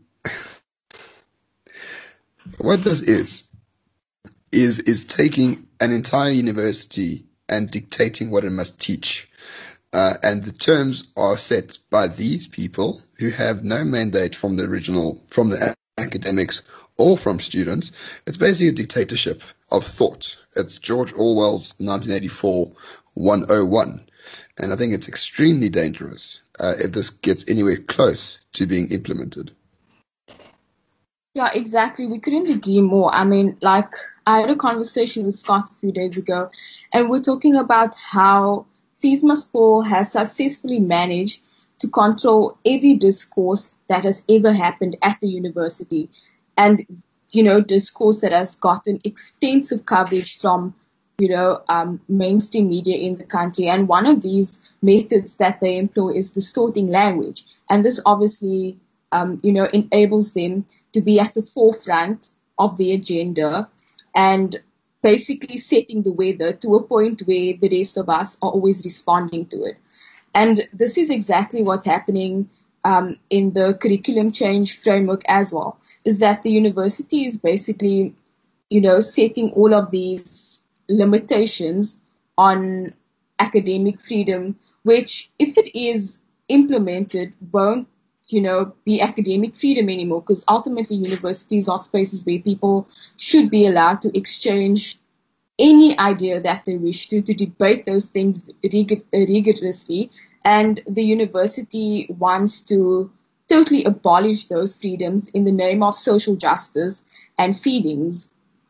what this is taking an entire university and dictating what it must teach. And the terms are set by these people who have no mandate from the academics or from students. It's basically a dictatorship of thought. It's George Orwell's 1984 101. And I think it's extremely dangerous if this gets anywhere close to being implemented. Yeah, exactly. We couldn't agree more. I mean, like, I had a conversation with Scott a few days ago, and we're talking about how Fees Must Fall has successfully managed to control every discourse that has ever happened at the university. And, discourse that has gotten extensive coverage from, mainstream media in the country. And one of these methods that they employ is distorting language. And this obviously, enables them to be at the forefront of the agenda and basically setting the weather to a point where the rest of us are always responding to it. And this is exactly what's happening in the curriculum change framework as well, is that the university is basically, setting all of these limitations on academic freedom, which, if it is implemented, won't, be academic freedom anymore, because ultimately universities are spaces where people should be allowed to exchange any idea that they wish to debate those things rigorously. And the university wants to totally abolish those freedoms in the name of social justice and feelings.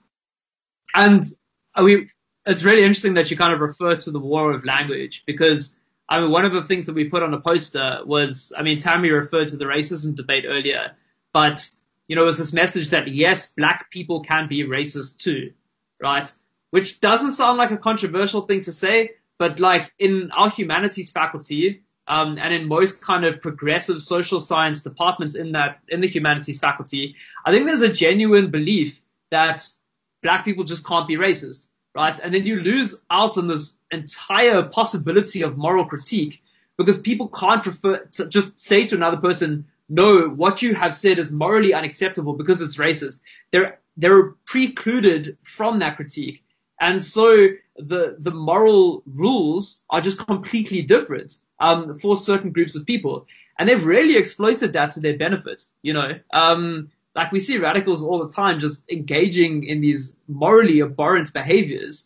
And it's really interesting that you kind of refer to the war of language, because one of the things that we put on a poster was, Tammy referred to the racism debate earlier, but, it was this message that, yes, black people can be racist too, right? Which doesn't sound like a controversial thing to say, but like in our humanities faculty, and in most kind of progressive social science departments in the humanities faculty, I think there's a genuine belief that black people just can't be racist, right? And then you lose out on this entire possibility of moral critique, because people can't just say to another person, no, what you have said is morally unacceptable because it's racist. They're precluded from that critique. And so the moral rules are just completely different, for certain groups of people. And they've really exploited that to their benefit, like we see radicals all the time just engaging in these morally abhorrent behaviors.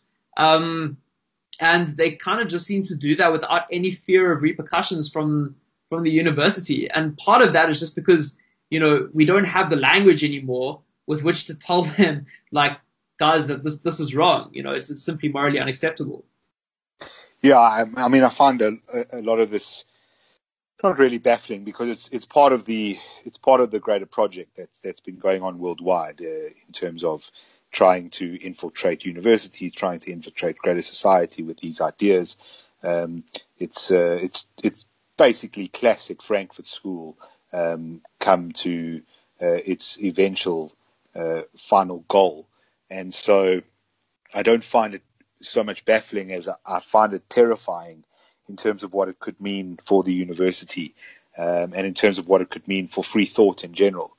And they kind of just seem to do that without any fear of repercussions from the university. And part of that is just because, we don't have the language anymore with which to tell them, like, guys, that this is wrong. It's simply morally unacceptable. Yeah, I find a lot of this not really baffling, because it's part of the greater project that's been going on worldwide in terms of trying to infiltrate universities, trying to infiltrate greater society with these ideas. It's basically classic Frankfurt School come to its eventual final goal. And so I don't find it so much baffling as I find it terrifying in terms of what it could mean for the university, and in terms of what it could mean for free thought in general.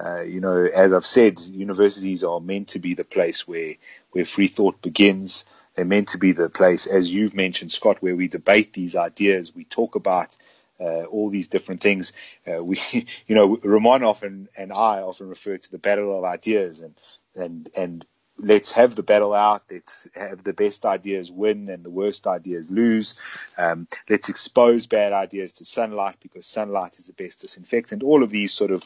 As I've said, universities are meant to be the place where free thought begins, They're meant to be the place, as you've mentioned, Scott, where we debate these ideas, we talk about all these different things. Ramon and I often refer to the battle of ideas, and let's have the battle out. Let's have the best ideas win and the worst ideas lose. Let's expose bad ideas to sunlight, because sunlight is the best disinfectant. All of these sort of,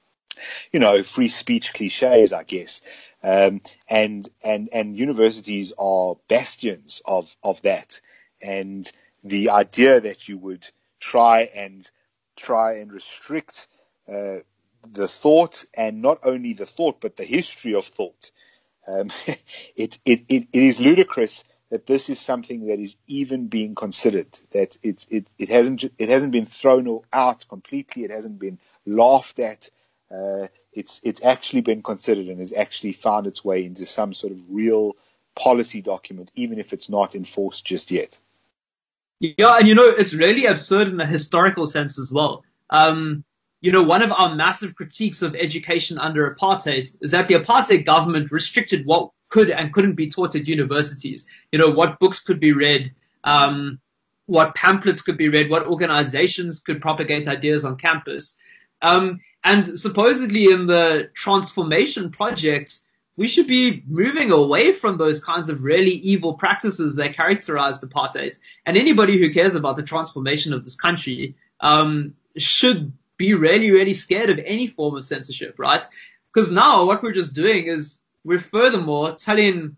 free speech cliches, I guess. And universities are bastions of that. And the idea that you would try and restrict the thought, and not only the thought, but the history of thought. It is ludicrous that this is something that is even being considered, that it hasn't been thrown out completely. It hasn't been laughed at. It's actually been considered and has actually found its way into some sort of real policy document, even if it's not enforced just yet. Yeah, and it's really absurd in a historical sense as well. One of our massive critiques of education under apartheid is that the apartheid government restricted what could and couldn't be taught at universities. What books could be read, what pamphlets could be read, what organizations could propagate ideas on campus. And supposedly in the transformation project, we should be moving away from those kinds of really evil practices that characterized apartheid. And anybody who cares about the transformation of this country should be really, really scared of any form of censorship, right? Because now what we're just doing is we're furthermore telling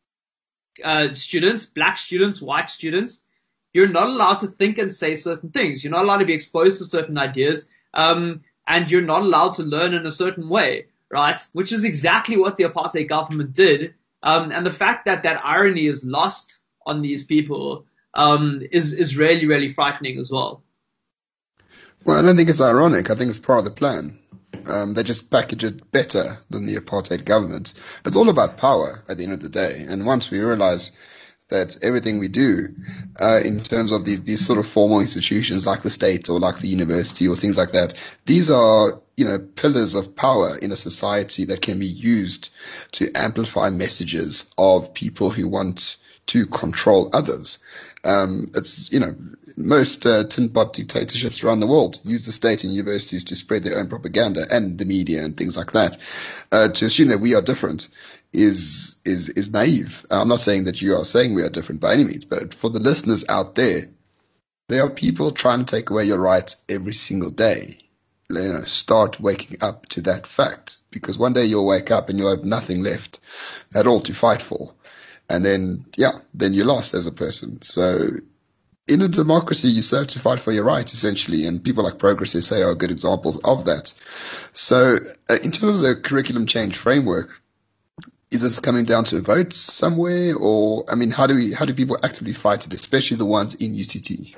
students, black students, white students, you're not allowed to think and say certain things. You're not allowed to be exposed to certain ideas. And you're not allowed to learn in a certain way, right? Which is exactly what the apartheid government did. And the fact that irony is lost on these people, is really, really frightening as well. Well, I don't think it's ironic. I think it's part of the plan. They just package it better than the apartheid government. It's all about power at the end of the day. And once we realize that everything we do, in terms of these sort of formal institutions like the state or like the university or things like that, these are, pillars of power in a society that can be used to amplify messages of people who want to control others. It's, most tin pot dictatorships around the world use the state and universities to spread their own propaganda, and the media and things like that. To assume that we are different is naive. I'm not saying that you are saying we are different by any means, but for the listeners out there are people trying to take away your rights every single day. Start waking up to that fact, because one day you'll wake up and you'll have nothing left at all to fight for. And then you lost as a person. So in a democracy, you still have to fight for your rights, essentially. And people like Progress SA are good examples of that. So in terms of the curriculum change framework, is this coming down to a vote somewhere? Or, how do people actively fight it, especially the ones in UCT?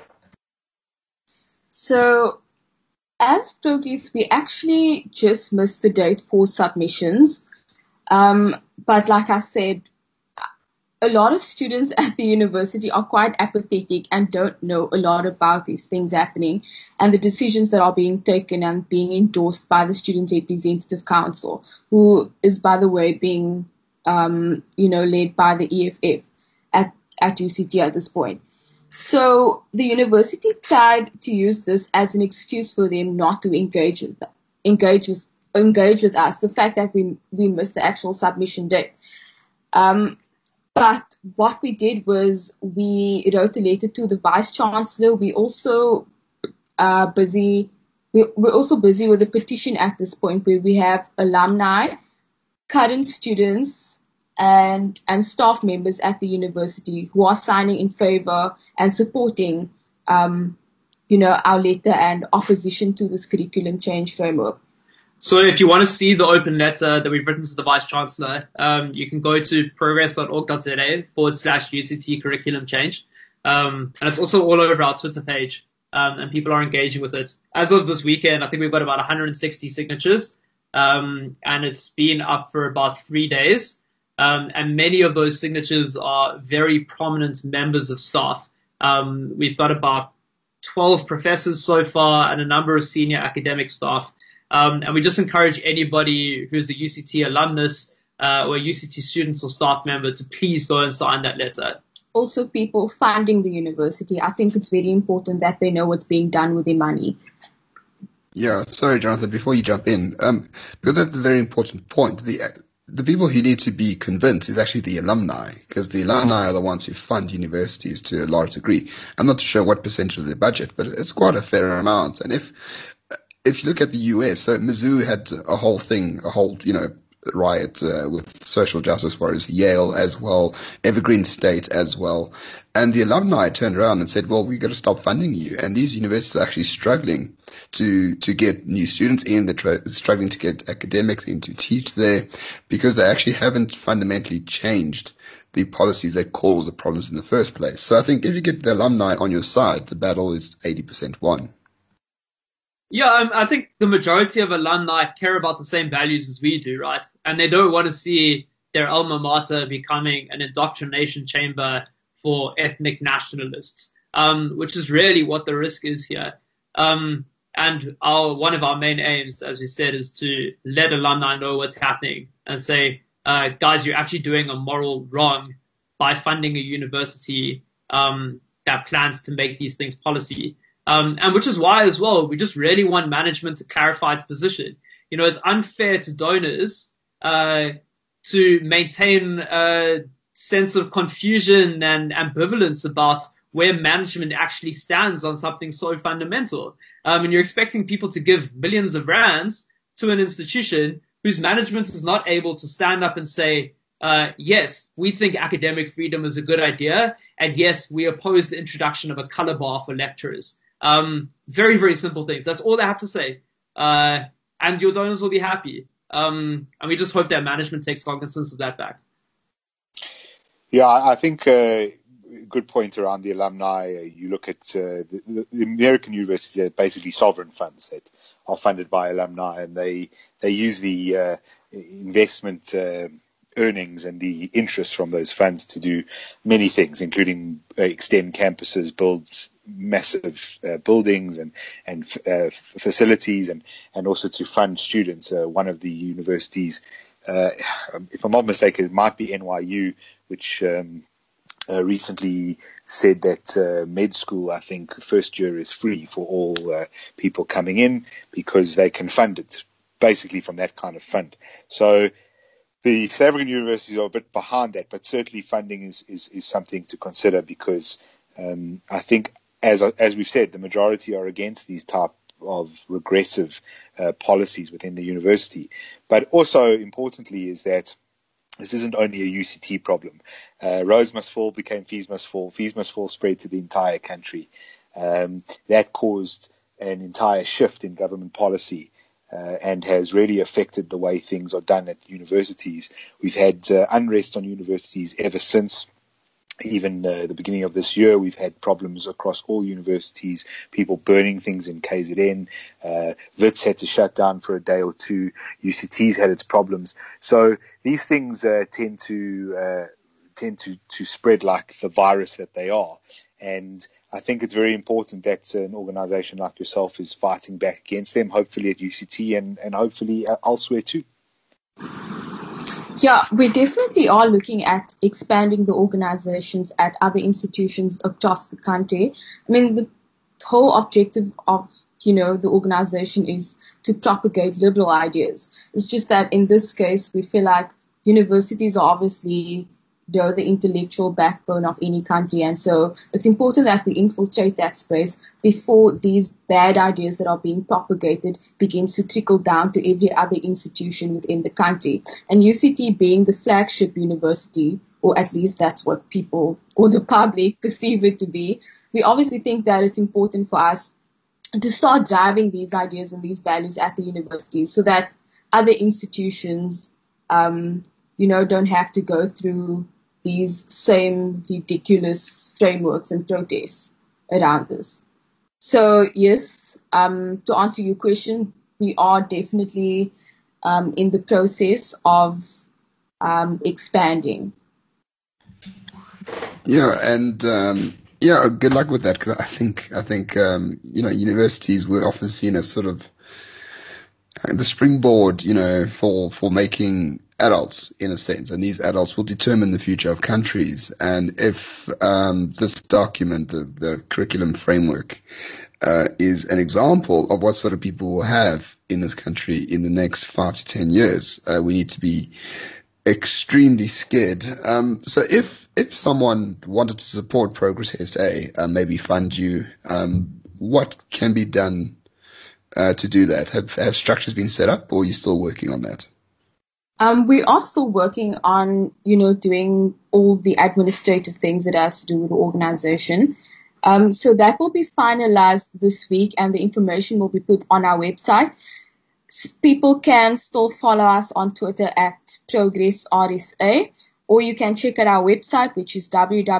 So as Progress, we actually just missed the date for submissions. But like I said, a lot of students at the university are quite apathetic and don't know a lot about these things happening and the decisions that are being taken and being endorsed by the Student Representative Council, who is, by the way, being, led by the EFF at UCT at this point. So the university tried to use this as an excuse for them not to engage with us. The fact that we missed the actual submission date. But what we did was we wrote a letter to the Vice Chancellor. We're also busy with a petition at this point where we have alumni, current students, and staff members at the university who are signing in favor and supporting, our letter and opposition to this curriculum change framework. So if you want to see the open letter that we've written to the Vice Chancellor, you can go to progress.org.za/UCT curriculum change. And it's also all over our Twitter page, and people are engaging with it. As of this weekend, I think we've got about 160 signatures, and it's been up for about 3 days. And many of those signatures are very prominent members of staff. We've got about 12 professors so far and a number of senior academic staff. And we just encourage anybody who's a UCT alumnus, or a UCT student or staff member to please go and sign that letter. also people funding the university. I think it's very important that they know what's being done with their money. Yeah, sorry, Jonathan, before you jump in, because that's a very important point. The people who need to be convinced is actually the alumni, because the alumni are the ones who fund universities to a large degree. I'm not sure what percentage of their budget, but it's quite a fair amount. And if you look at the US, so Mizzou had a whole, riot with social justice warriors, Yale as well, Evergreen State as well. And the alumni turned around and said, well, we've got to stop funding you. And these universities are actually struggling to get new students in. They're struggling to get academics in to teach there because they actually haven't fundamentally changed the policies that cause the problems in the first place. So I think if you get the alumni on your side, the battle is 80% won. Yeah, I think the majority of alumni care about the same values as we do, right? And they don't want to see their alma mater becoming an indoctrination chamber for ethnic nationalists, which is really what the risk is here. And one of our main aims, as we said, is to let alumni know what's happening and say, guys, you're actually doing a moral wrong by funding a university that plans to make these things policy. And which is why as well, we just really want management to clarify its position. You know, it's unfair to donors, to maintain a sense of confusion and ambivalence about where management actually stands on something so fundamental. And you're expecting people to give millions of rands to an institution whose management is not able to stand up and say, yes, we think academic freedom is a good idea. And yes, we oppose the introduction of a color bar for lecturers. Very, very simple things. That's all they have to say. And your donors will be happy. And we just hope that management takes cognizance of that fact. Yeah, I think good point around the alumni. You look at the American universities, they're basically sovereign funds that are funded by alumni, and they use the investment earnings and the interest from those funds to do many things, including extend campuses, build massive buildings and facilities, and also to fund students. One of the universities, if I'm not mistaken, it might be NYU, which recently said that med school, I think, first year is free for all people coming in because they can fund it basically from that kind of fund. So the South African universities are a bit behind that, but certainly funding is something to consider because I think, as we've said, the majority are against these type of regressive policies within the university. But also importantly is that this isn't only a UCT problem. Roads must fall became fees must fall. Fees must fall spread to the entire country. That caused an entire shift in government policy and has really affected the way things are done at universities. We've had unrest on universities ever since. Even the beginning of this year, we've had problems across all universities, people burning things in KZN. Wits had to shut down for a day or two. UCT's had its problems. So these things tend to spread like the virus that they are. And I think it's very important that an organization like yourself is fighting back against them, hopefully at UCT and hopefully elsewhere too. Yeah, we definitely are looking at expanding the organizations at other institutions across the country. I mean, the whole objective of, the organization is to propagate liberal ideas. It's just that in this case, we feel like universities are obviously the intellectual backbone of any country. And so it's important that we infiltrate that space before these bad ideas that are being propagated begins to trickle down to every other institution within the country. And UCT being the flagship university, or at least that's what people or the public perceive it to be, we obviously think that it's important for us to start driving these ideas and these values at the universities so that other institutions, don't have to go through these same ridiculous frameworks and protests around this. So yes, to answer your question, we are definitely in the process of expanding. Yeah, and good luck with that, because I think universities were often seen as sort of the springboard, for making adults in a sense, and these adults will determine the future of countries. And if this document, the curriculum framework, is an example of what sort of people we'll have in this country in the next 5 to 10 years, we need to be extremely scared. So if someone wanted to support Progress SA, maybe fund you, what can be done to do that? Have structures been set up, or are you still working on that? We are still working on, doing all the administrative things it has to do with the organization. So that will be finalized this week, and the information will be put on our website. People can still follow us on Twitter at ProgressRSA, or you can check out our website, which is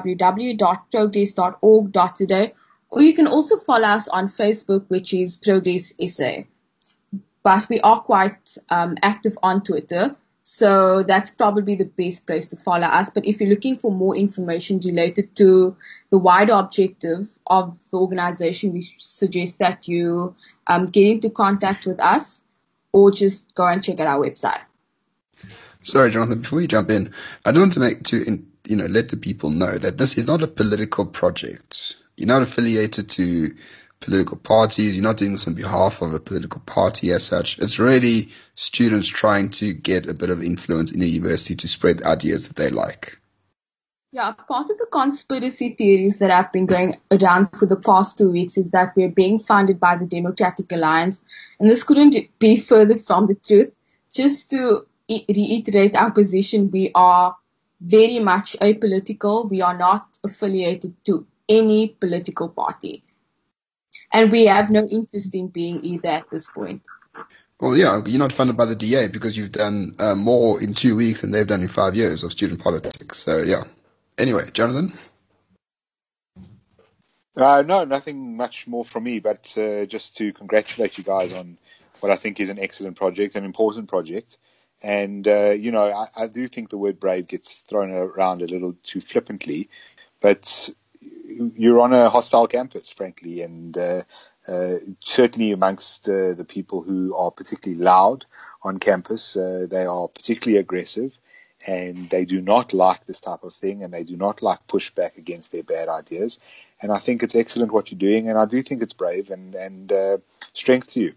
www.progress.org.za, or you can also follow us on Facebook, which is Progress SA. But we are quite active on Twitter, so that's probably the best place to follow us. But if you're looking for more information related to the wider objective of the organization, we suggest that you get into contact with us, or just go and check out our website. Sorry, Jonathan, before you jump in, I don't want to let the people know that this is not a political project. You're not affiliated to political parties. You're not doing this on behalf of a political party as such. It's really students trying to get a bit of influence in the university to spread ideas that they like. Yeah, part of the conspiracy theories that have been going around for the past 2 weeks is that we're being funded by the Democratic Alliance, and this couldn't be further from the truth. Just to reiterate our position, we are very much apolitical. We are not affiliated to any political party, and we have no interest in being either at this point. Well, yeah, you're not funded by the DA because you've done more in 2 weeks than they've done in 5 years of student politics. So, yeah. Anyway, Jonathan? No, nothing much more from me, but just to congratulate you guys on what I think is an excellent project, an important project. And, I do think the word brave gets thrown around a little too flippantly, but you're on a hostile campus, frankly, and certainly amongst the people who are particularly loud on campus, they are particularly aggressive. And they do not like this type of thing, and they do not like pushback against their bad ideas. And I think it's excellent what you're doing, and I do think it's brave, and strength to you.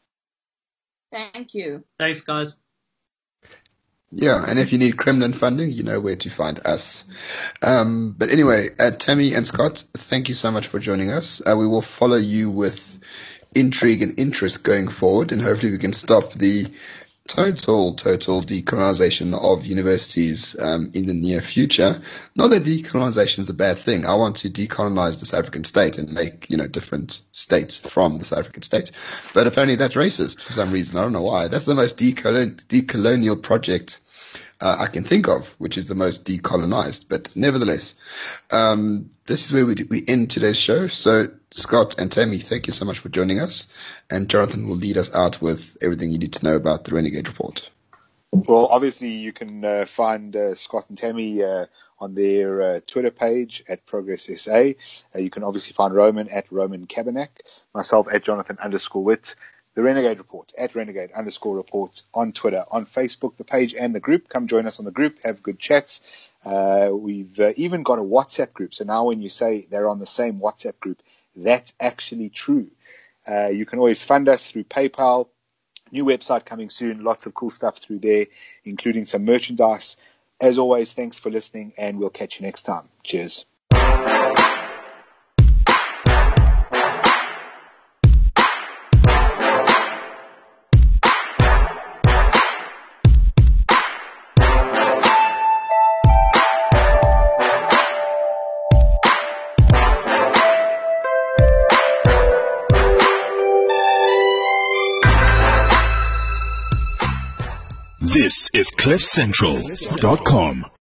Thank you. Thanks, guys. Yeah, and if you need Kremlin funding, you know where to find us. But anyway, Tammy and Scott, thank you so much for joining us. We will follow you with intrigue and interest going forward, and hopefully we can stop the total decolonization of universities in the near future. Not that decolonization is a bad thing. I want to decolonize the South African state and make, different states from the South African state. But apparently that's racist for some reason. I don't know why. That's the most decolonial project I can think of, which is the most decolonized. But nevertheless, this is where we end today's show. So Scott and Tammy, thank you so much for joining us. And Jonathan will lead us out with everything you need to know about the Renegade Report. Well, obviously you can find Scott and Tammy on their Twitter page at Progress SA. You can obviously find Roman at Roman Kabanak, myself at Jonathan_Witt. The Renegade Report at Renegade_Report on Twitter, on Facebook, the page and the group. Come join us on the group, have good chats. We've even got a WhatsApp group. So now when you say they're on the same WhatsApp group, that's actually true. You can always fund us through PayPal. New website coming soon. Lots of cool stuff through there, including some merchandise. As always, thanks for listening, and we'll catch you next time. Cheers. This is CliffCentral.com.